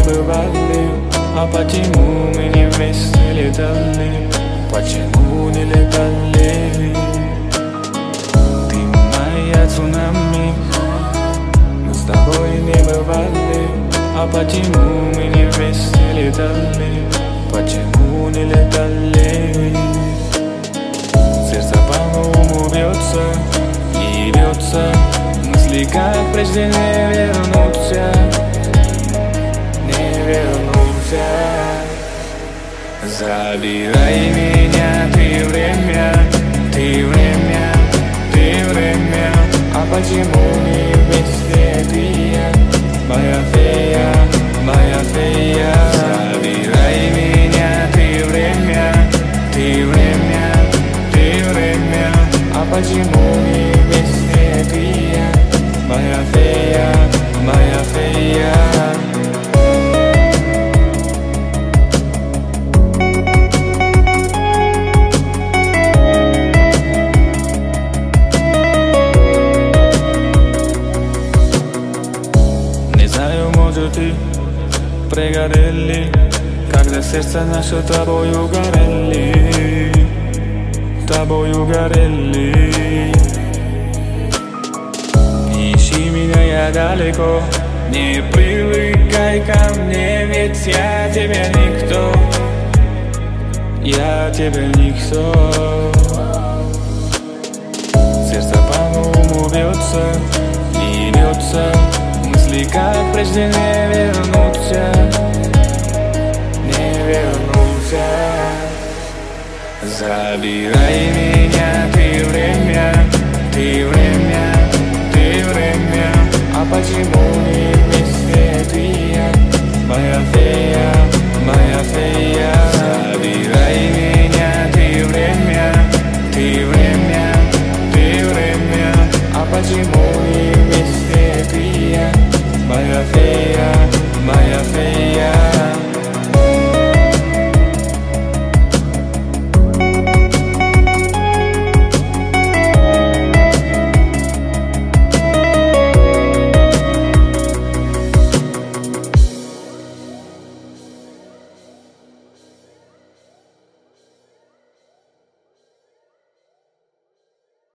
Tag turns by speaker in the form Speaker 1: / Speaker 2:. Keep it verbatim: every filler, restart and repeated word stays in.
Speaker 1: бывали? А почему мы не вместе летали? Почему не летали? Ты моя цунами, мы с тобой не бывали. А почему мы не вместе летали? Почему не летали? Сердце по-новому бьется и бьется. Мысли как прежде не вернутся, не вернутся. Забирай меня, ты время, ты время, ты время. А почему не вместе ты и я, моя фея, моя фея? Забирай меня, ты время, ты время, ты время. А почему не вместе ты и я, моя фея, моя фея? Не знаю, может и пригорели, когда сердца наши тобою горели, тобою горели. Не ищи меня, я далеко, не привыкай ко мне, ведь я тебе никто, я тебе никто. Сердце по-новому бьется и бьется. Мысли как прежде не вернутся, не вернутся. Забирай меня, ты время,